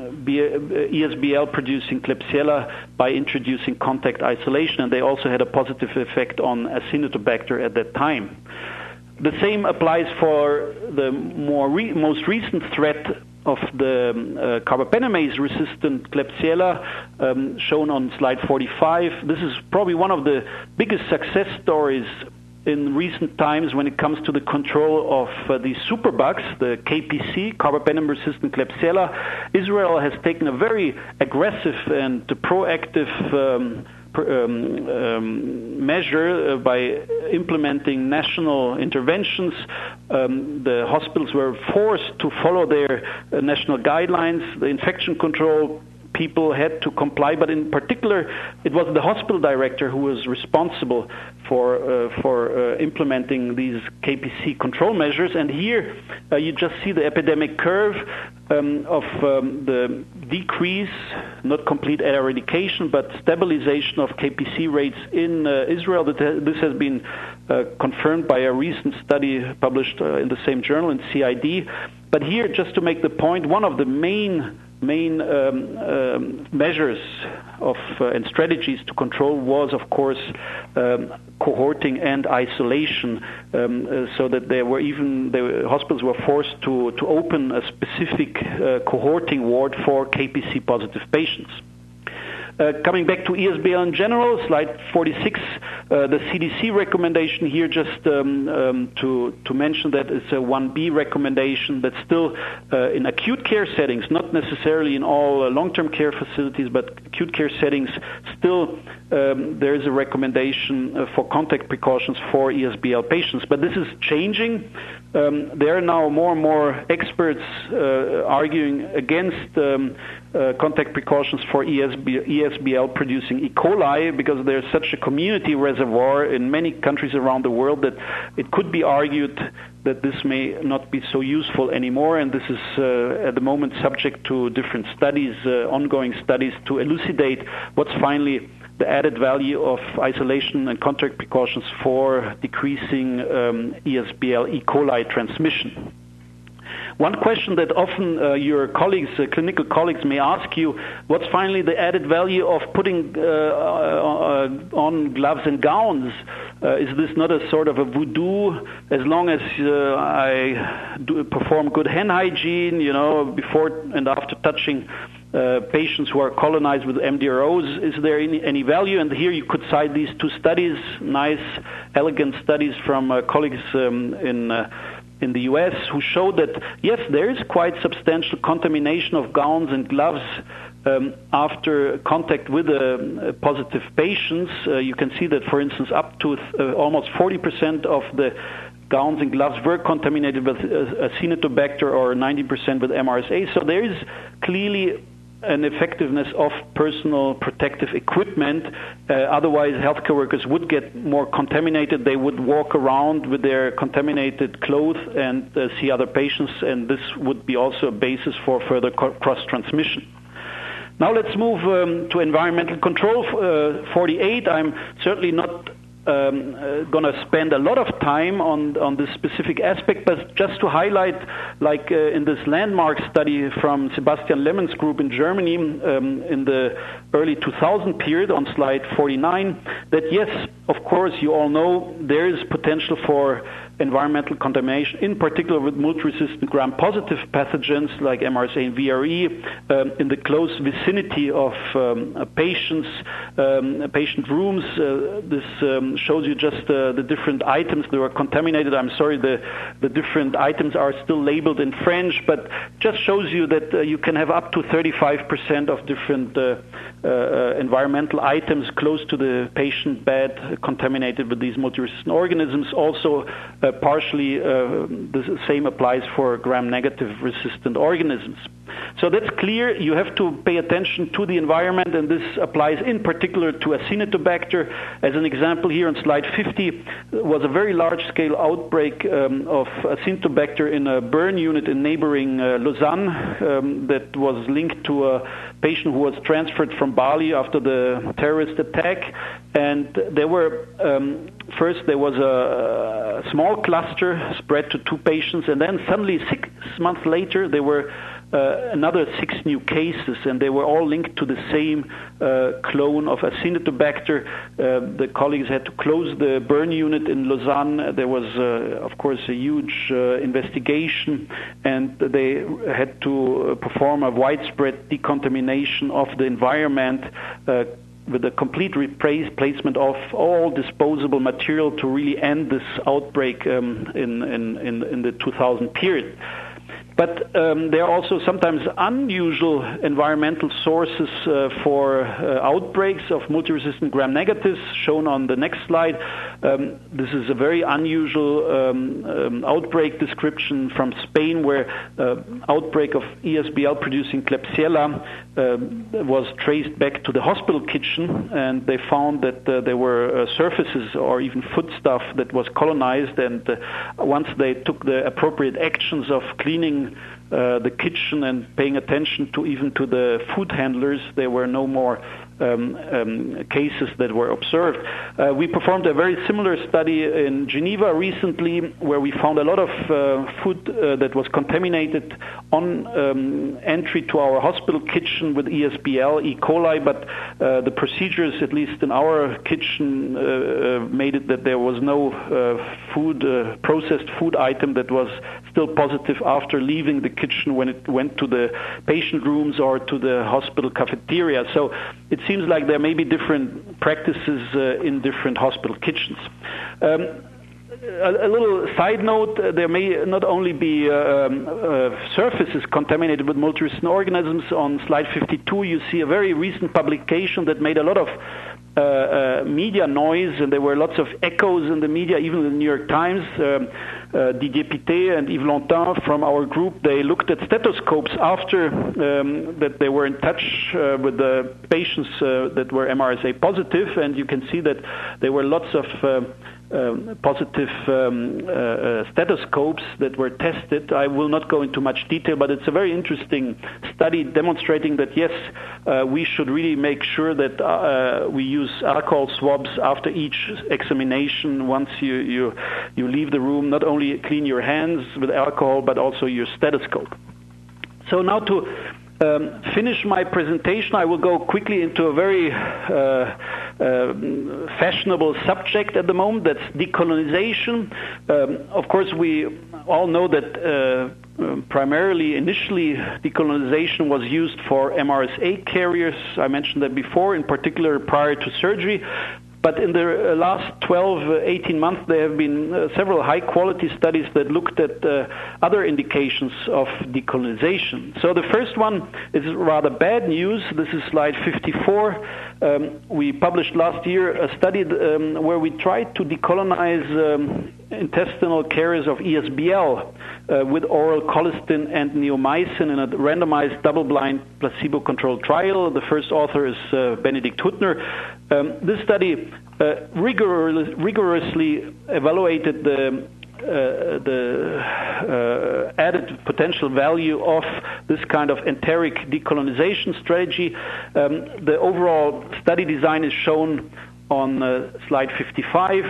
E S B L producing Klebsiella by introducing contact isolation, and they also had a positive effect on Acinetobacter at that time. The same applies for the more re- most recent threat of the uh, carbapenemase-resistant Klebsiella, um, shown on slide forty-five. This is probably one of the biggest success stories in recent times when it comes to the control of uh, these superbugs, the K P C, carbapenem-resistant Klebsiella. Israel has taken a very aggressive and proactive um, pr- um, um, measure uh, by implementing national interventions. Um, the hospitals were forced to follow their uh, national guidelines. The infection control people had to comply, but in particular, it was the hospital director who was responsible for uh, for uh, implementing these K P C control measures. And here, uh, you just see the epidemic curve um, of um, the decrease, not complete eradication, but stabilization of K P C rates in uh, Israel. That ha- this has been uh, confirmed by a recent study published uh, in the same journal in C I D. But here, just to make the point, one of the main main um, um, measures of uh, and strategies to control was, of course, um, cohorting and isolation, um, uh, so that there were even the hospitals were forced to to open a specific uh, cohorting ward for K P C positive patients. Uh, coming back to E S B L in general, slide forty-six, uh, the C D C recommendation here, just um, um, to, to mention that it's a one B recommendation that's still uh, in acute care settings, not necessarily in all uh, long-term care facilities, but acute care settings, still um, there is a recommendation uh, for contact precautions for E S B L patients. But this is changing. Um, there are now more and more experts uh, arguing against um, uh, contact precautions for E S B L producing E. coli, because there's such a community reservoir in many countries around the world that it could be argued that this may not be so useful anymore, and this is uh, at the moment subject to different studies, uh, ongoing studies, to elucidate what's finally the added value of isolation and contact precautions for decreasing um, E S B L E. coli transmission. One question that often uh, your colleagues, uh, clinical colleagues, may ask you, what's finally the added value of putting uh, uh, on gloves and gowns? Uh, is this not a sort of a voodoo? As long as uh, I do perform good hand hygiene, you know, before and after touching Uh, patients who are colonized with M D R Os, is there any, any value? And here you could cite these two studies, nice, elegant studies from uh, colleagues um, in uh, in the U S who showed that, yes, there is quite substantial contamination of gowns and gloves um, after contact with uh, positive patients. Uh, you can see that, for instance, up to uh, almost forty percent of the gowns and gloves were contaminated with uh, Acinetobacter, or ninety percent with M R S A. So there is clearly an effectiveness of personal protective equipment. Uh, otherwise, healthcare workers would get more contaminated. They would walk around with their contaminated clothes and uh, see other patients, and this would be also a basis for further co- cross-transmission. Now let's move um, to environmental control. Uh, forty-eight, I'm certainly not Um, uh, going to spend a lot of time on on this specific aspect, but just to highlight, like uh, in this landmark study from Sebastian Lemmens' group in Germany um, in the early two thousand period on slide forty-nine, that yes, of course, you all know there is potential for environmental contamination, in particular with multi-resistant gram-positive pathogens like M R S A and V R E, um, in the close vicinity of um, patients, um, patient rooms. Uh, this um, shows you just uh, the different items that were contaminated. I'm sorry, the, the different items are still labeled in French, but just shows you that uh, you can have up to thirty-five percent of different uh, uh, environmental items close to the patient bed uh, contaminated with these multi-resistant organisms. Also, uh, partially uh, the same applies for gram-negative resistant organisms. So that's clear. You have to pay attention to the environment, and this applies in particular to Acinetobacter. As an example, here on slide fifty was a very large-scale outbreak um, of Acinetobacter in a burn unit in neighboring uh, Lausanne um, that was linked to a patient who was transferred from Bali after the terrorist attack. And there were, um, first there was a small cluster spread to two patients, and then suddenly six months later there were Uh, another six new cases, and they were all linked to the same uh, clone of Acinetobacter. Uh, the colleagues had to close the burn unit in Lausanne. There was, uh, of course, a huge uh, investigation, and they had to perform a widespread decontamination of the environment uh, with a complete replacement of all disposable material to really end this outbreak um, in, in, in, in the two thousand period. But um, there are also sometimes unusual environmental sources uh, for uh, outbreaks of multi-resistant gram-negatives, shown on the next slide. Um, this is a very unusual um, um, outbreak description from Spain, where uh, outbreak of E S B L-producing Klebsiella uh, was traced back to the hospital kitchen, and they found that uh, there were uh, surfaces or even foodstuff that was colonized, and uh, once they took the appropriate actions of cleaning Uh, the kitchen and paying attention to even to the food handlers, there were no more um, um, cases that were observed. Uh, we performed a very similar study in Geneva recently, where we found a lot of uh, food uh, that was contaminated on um, entry to our hospital kitchen with E S B L, E. coli, but uh, the procedures, at least in our kitchen, uh, made it that there was no uh, food, uh, processed food item that was still positive after leaving the kitchen when it went to the patient rooms or to the hospital cafeteria. So it seems like there may be different practices uh, in different hospital kitchens. Um, A, a little side note, uh, there may not only be uh, um, uh, surfaces contaminated with multi-resistant organisms. On slide fifty-two, you see a very recent publication that made a lot of uh, uh, media noise, and there were lots of echoes in the media, even in the New York Times. Um, uh, Didier Pité and Yves Lontin from our group, they looked at stethoscopes after um, that they were in touch uh, with the patients uh, that were M R S A positive, and you can see that there were lots of uh, Um, positive um, uh, stethoscopes that were tested. I will not go into much detail, but it's a very interesting study demonstrating that, yes, uh, we should really make sure that uh, we use alcohol swabs after each examination. Once you, you, you leave the room, not only clean your hands with alcohol, but also your stethoscope. So now to Um, finish my presentation, I will go quickly into a very uh, uh, fashionable subject at the moment, that's decolonization. Um, of course, we all know that uh, primarily, initially, decolonization was used for M R S A carriers. I mentioned that before, in particular prior to surgery. But in the last twelve, eighteen months, there have been uh, several high-quality studies that looked at uh, other indications of decolonization. So the first one is rather bad news. This is slide fifty-four. Um, we published last year a study um, where we tried to decolonize um, intestinal carriers of E S B L uh, with oral colistin and neomycin in a randomized double-blind placebo-controlled trial. The first author is uh, Benedikt Huttner. Um, this study uh, rigor- rigorously evaluated the Uh, the uh, added potential value of this kind of enteric decolonization strategy. Um, the overall study design is shown on uh, slide fifty-five.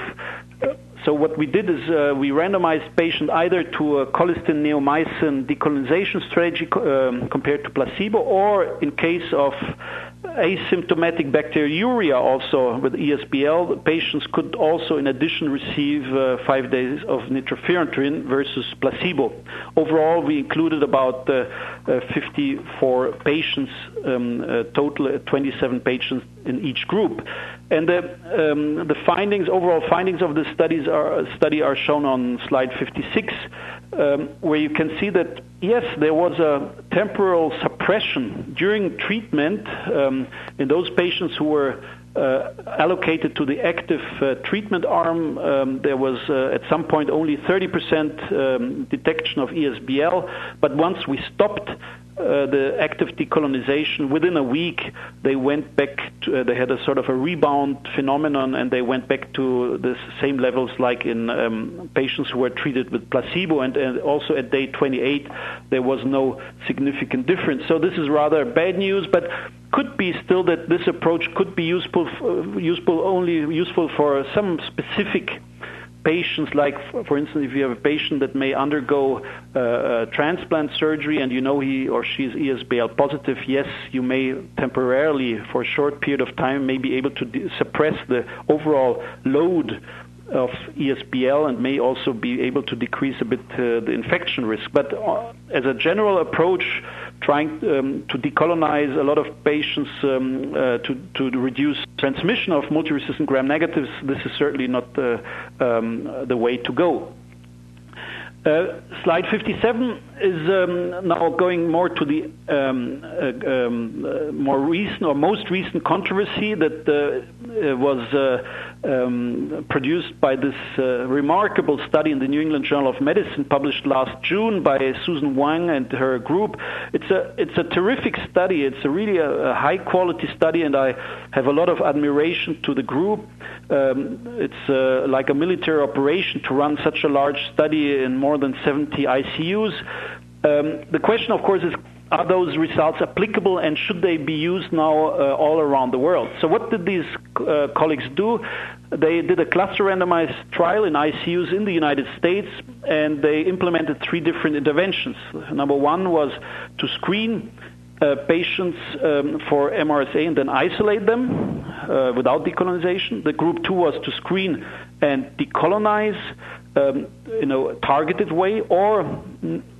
So what we did is uh, we randomized patients either to a colistin neomycin decolonization strategy um, compared to placebo, or in case of asymptomatic bacteriuria also with E S B L, the patients could also in addition receive uh, five days of nitrofurantoin versus placebo. Overall, we included about uh, uh, fifty-four patients, um, uh, total uh, twenty-seven patients in each group. And the, um, the findings, overall findings of the studies are, study are shown on slide fifty-six, um, where you can see that, yes, there was a temporal suppression during treatment um, in those patients who were uh, allocated to the active uh, treatment arm. Um, there was uh, at some point only thirty percent um, detection of E S B L, but once we stopped Uh, the active decolonization, within a week they went back to, uh, they had a sort of a rebound phenomenon, and they went back to the same levels like in um, patients who were treated with placebo, and, and also at day twenty-eight there was no significant difference. So this is rather bad news, but could be still that this approach could be useful, uh, useful only useful for some specific patients, like, for instance, if you have a patient that may undergo uh, uh, transplant surgery and you know he or she is E S B L positive, yes, you may temporarily, for a short period of time, may be able to de- suppress the overall load of E S B L and may also be able to decrease a bit uh, the infection risk. But uh, as a general approach, trying um, to decolonize a lot of patients um, uh, to, to reduce transmission of multi-resistant gram-negatives, this is certainly not uh, um, the way to go. Uh, slide fifty-seven is um, now going more to the um, uh, um, uh, more recent or most recent controversy that uh, was uh, um, produced by this uh, remarkable study in the New England Journal of Medicine, published last June by Susan Wang and her group. It's a it's a terrific study. It's a really a, a high quality study, and I have a lot of admiration to the group. Um, it's uh, like a military operation to run such a large study in more than seventy I C Us. Um, the question, of course, is, are those results applicable, and should they be used now uh, all around the world? So what did these uh, colleagues do? They did a cluster randomized trial in I C Us in the United States, and they implemented three different interventions. Number one was to screen uh, patients um, for M R S A and then isolate them uh, without decolonization. The group two was to screen and decolonize um, in a targeted way, or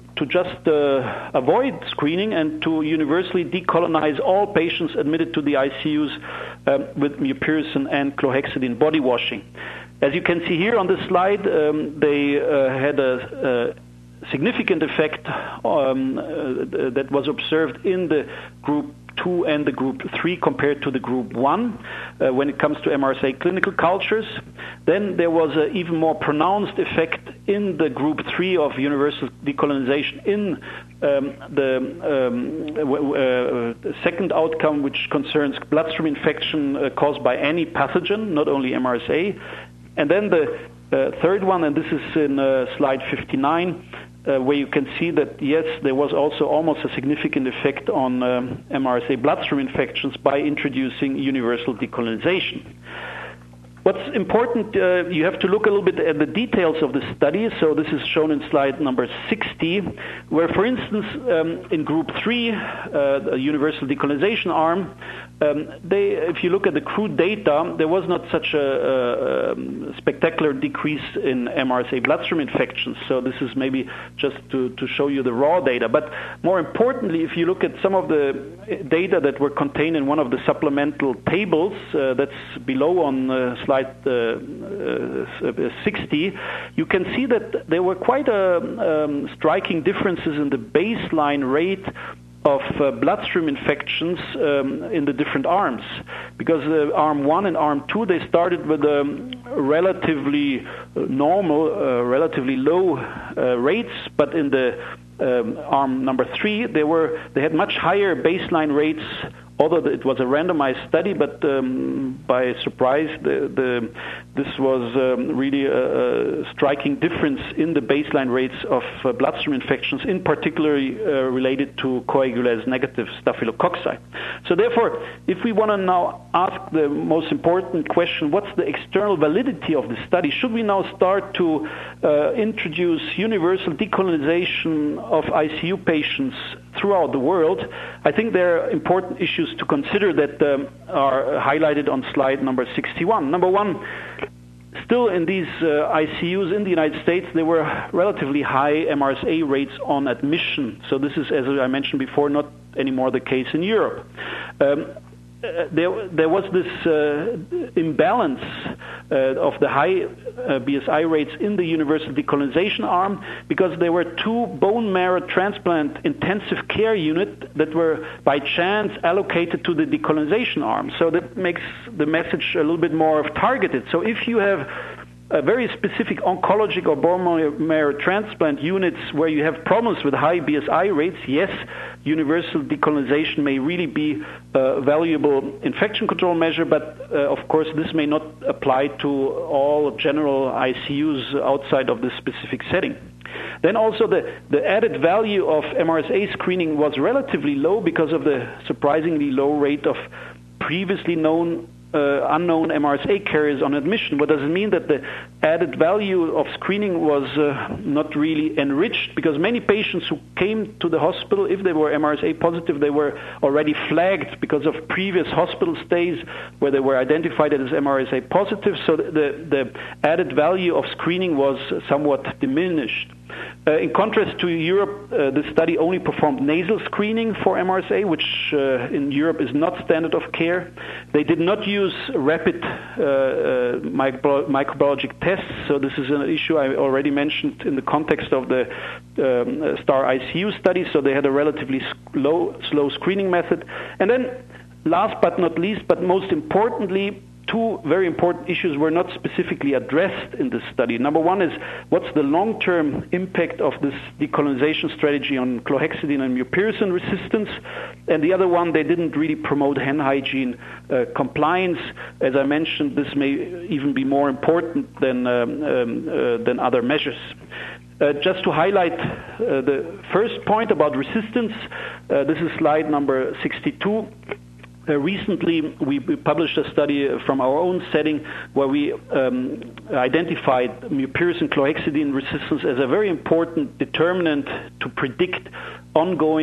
to just uh, avoid screening and to universally decolonize all patients admitted to the I C Us um, with mupirocin and clohexidine body washing. As you can see here on this slide, um, they uh, had a, a significant effect um, uh, that was observed in the group two and the group three compared to the group one uh, when it comes to M R S A clinical cultures. Then there was an even more pronounced effect in the group three of universal decolonization in um, the um, w- uh, second outcome, which concerns bloodstream infection uh, caused by any pathogen, not only M R S A. And then the uh, third one, and this is in uh, slide fifty-nine, Uh, where you can see that, yes, there was also almost a significant effect on um, M R S A bloodstream infections by introducing universal decolonization. What's important, uh, you have to look a little bit at the details of the study. So this is shown in slide number sixty, where, for instance, um, in group three, uh, the universal decolonization arm, um, they, if you look at the crude data, there was not such a, a spectacular decrease in M R S A bloodstream infections. So this is maybe just to, to show you the raw data. But more importantly, if you look at some of the data that were contained in one of the supplemental tables, uh, that's below on uh, slide uh, uh, sixty, you can see that there were quite a, um, striking differences in the baseline rate of uh, bloodstream infections um, in the different arms. Because uh, arm one and arm two, they started with um, relatively normal, uh, relatively low uh, rates, but in the um, arm number three, they were they had much higher baseline rates, although it was a randomized study, but um, by surprise, the, the, this was um, really a, a striking difference in the baseline rates of uh, bloodstream infections, in particular uh, related to coagulase-negative staphylococci. So therefore, if we want to now ask the most important question, what's the external validity of the study? Should we now start to uh, introduce universal decolonization of I C U patients throughout the world? I think there are important issues to consider that um, are highlighted on slide number sixty-one. Number one, still in these uh, I C Us in the United States, there were relatively high M R S A rates on admission. So this is, as I mentioned before, not anymore the case in Europe. Um, Uh, there, there was this uh, imbalance uh, of the high uh, B S I rates in the universal decolonization arm because there were two bone marrow transplant intensive care units that were by chance allocated to the decolonization arm. So that makes the message a little bit more targeted. So if you have a very specific oncologic or bone marrow transplant units where you have problems with high B S I rates, yes, universal decolonization may really be a valuable infection control measure, but uh, of course this may not apply to all general I C Us outside of this specific setting. Then also the, the added value of M R S A screening was relatively low because of the surprisingly low rate of previously known Uh, unknown M R S A carriers on admission. What does it mean? That the added value of screening was uh, not really enriched because many patients who came to the hospital, if they were M R S A positive, they were already flagged because of previous hospital stays where they were identified as M R S A positive. So the, the added value of screening was somewhat diminished. Uh, in contrast to Europe, uh, the study only performed nasal screening for M R S A, which uh, in Europe is not standard of care. They did not use rapid uh, uh, micro- microbiologic tests, so this is an issue I already mentioned in the context of the um, STAR I C U study, so they had a relatively slow, slow screening method. And then, last but not least, but most importantly, two very important issues were not specifically addressed in this study. Number one is, what's the long-term impact of this decolonization strategy on clohexidine and mupirocin resistance? And the other one, they didn't really promote hand hygiene uh, compliance. As I mentioned, this may even be more important than, um, um, uh, than other measures. Uh, just to highlight uh, the first point about resistance, uh, this is slide number sixty-two. Uh, recently, we, we published a study from our own setting where we um, identified mupirocin clohexidine resistance as a very important determinant to predict ongoing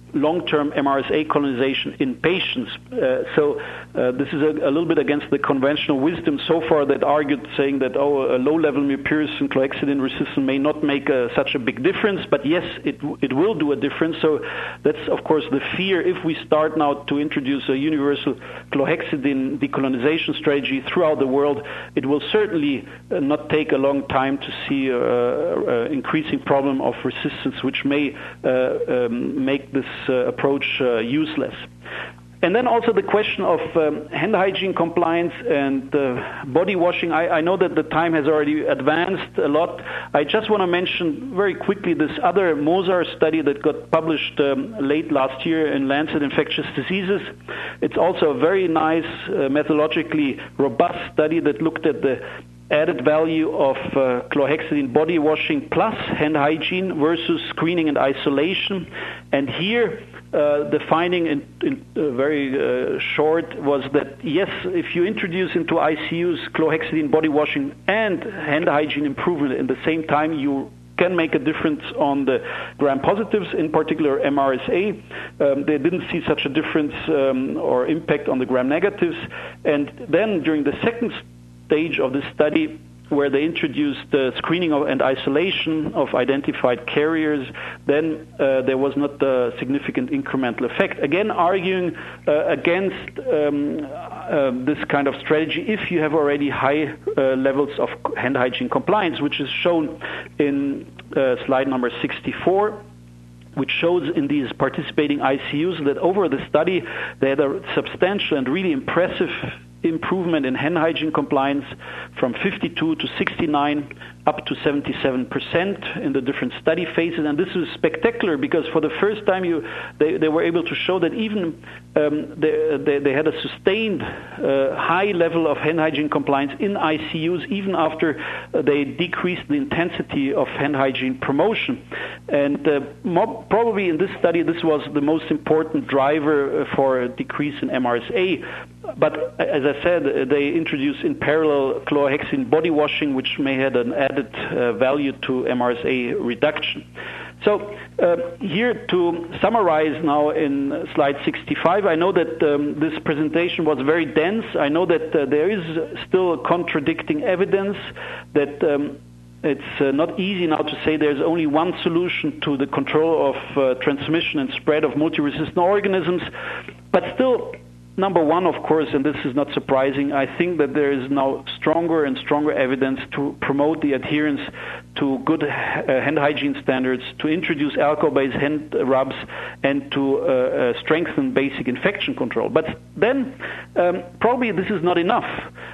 long-term M R S A colonization in patients. Uh, so uh, this is a, a little bit against the conventional wisdom so far that argued saying that, oh, a low-level mupirocin clohexidine resistance may not make a, such a big difference, but yes, it it will do a difference. So that's, of course, the fear. If we start now to introduce a universal clohexidine decolonization strategy throughout the world, it will certainly uh, not take a long time to see an uh, uh, increasing problem of resistance, which may uh, um, make this uh, approach uh, useless. And then also the question of um, hand hygiene compliance and uh, body washing. I, I know that the time has already advanced a lot. I just want to mention very quickly this other Mozar study that got published um, late last year in Lancet Infectious Diseases. It's also a very nice, uh, methodologically robust study that looked at the added value of uh, clohexidine body washing plus hand hygiene versus screening and isolation. And here, Uh, the finding in, in uh, very uh, short was that, yes, if you introduce into I C Us clohexidine body washing and hand hygiene improvement in the same time, you can make a difference on the gram-positives, in particular M R S A. Um, they didn't see such a difference um, or impact on the gram-negatives. And then during the second stage of the study, where they introduced uh, screening of, and isolation of identified carriers, then uh, there was not a significant incremental effect. Again, arguing uh, against um, uh, this kind of strategy if you have already high uh, levels of hand hygiene compliance, which is shown in uh, slide number sixty-four, which shows in these participating I C Us that over the study they had a substantial and really impressive improvement in hand hygiene compliance from fifty-two to sixty-nine up to seventy-seven percent in the different study phases. And this is spectacular because for the first time you they, they were able to show that even um, they, they, they had a sustained uh, high level of hand hygiene compliance in I C Us even after uh, they decreased the intensity of hand hygiene promotion. And uh, more, probably in this study this was the most important driver for a decrease in M R S A. But as I said, they introduced in parallel clohexidine body washing, which may have an added uh, value to M R S A reduction. So uh, here to summarize now in slide sixty-five, I know that um, this presentation was very dense. I know that uh, there is still contradicting evidence that um, it's uh, not easy now to say there's only one solution to the control of uh, transmission and spread of multi-resistant organisms, but still, number one, of course, and this is not surprising, I think that there is now stronger and stronger evidence to promote the adherence to good uh, hand hygiene standards, to introduce alcohol-based hand rubs, and to uh, uh, strengthen basic infection control. But then, um, probably this is not enough.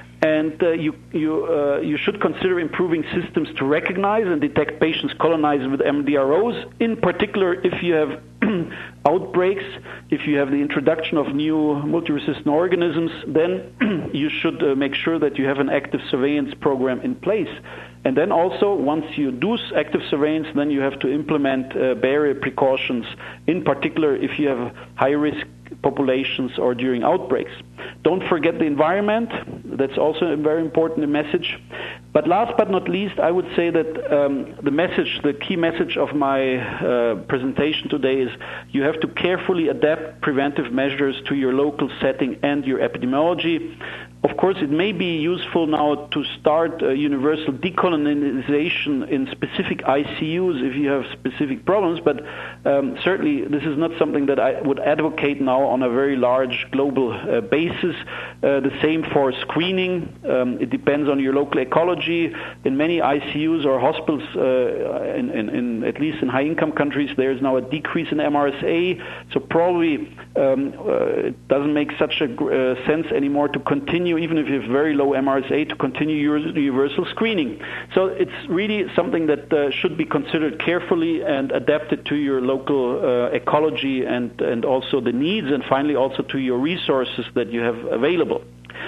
And uh, you you uh, you should consider improving systems to recognize and detect patients colonized with M D R Os. In particular, if you have outbreaks, if you have the introduction of new multi-resistant organisms, then you should uh, make sure that you have an active surveillance program in place. And then also, once you do active surveillance, then you have to implement uh, barrier precautions, in particular if you have high-risk populations or during outbreaks. Don't forget the environment. That's also a very important message. But last but not least, I would say that um, the message, the key message of my uh, presentation today is you have to carefully adapt preventive measures to your local setting and your epidemiology. Of course, it may be useful now to start a universal decolonization in specific I C Us if you have specific problems, but um, certainly this is not something that I would advocate now on a very large global uh, basis. Uh, the same for screening. Um, it depends on your local ecology. In many I C Us or hospitals, uh, in, in, in, at least in high-income countries, there is now a decrease in M R S A, so probably um, uh, it doesn't make such a uh, sense anymore to continue, even if you have very low M R S A, to continue your universal screening. So it's really something that uh, should be considered carefully and adapted to your local uh, ecology and, and also the needs, and finally also to your resources that you have available.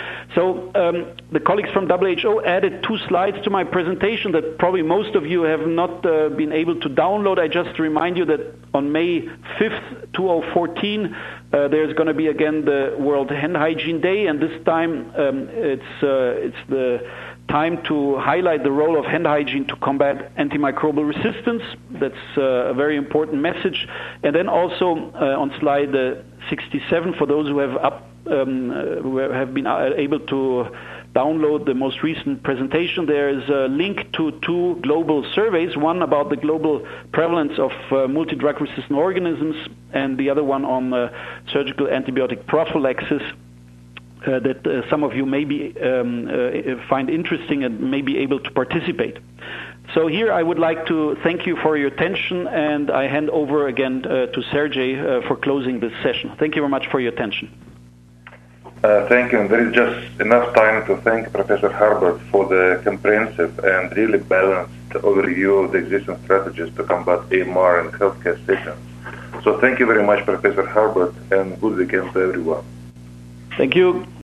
So um, the colleagues from W H O added two slides to my presentation that probably most of you have not uh, been able to download. I just remind you that on May fifth, two thousand fourteen, uh, there's going to be again the World Hand Hygiene Day, and this time um, it's uh, it's the time to highlight the role of hand hygiene to combat antimicrobial resistance. That's uh, a very important message. And then also uh, on slide uh, sixty-seven, for those who have up, um, uh, who have been able to download the most recent presentation, there is a link to two global surveys, one about the global prevalence of uh, multi-drug resistant organisms and the other one on uh, surgical antibiotic prophylaxis. Uh, that uh, some of you may be, um, uh, find interesting and may be able to participate. So here I would like to thank you for your attention, and I hand over again uh, to Sergey uh, for closing this session. Thank you very much for your attention. Uh, thank you. And there is just enough time to thank Professor Harbert for the comprehensive and really balanced overview of the existing strategies to combat A M R in healthcare settings. So thank you very much, Professor Harbert, and good weekend to everyone. Thank you.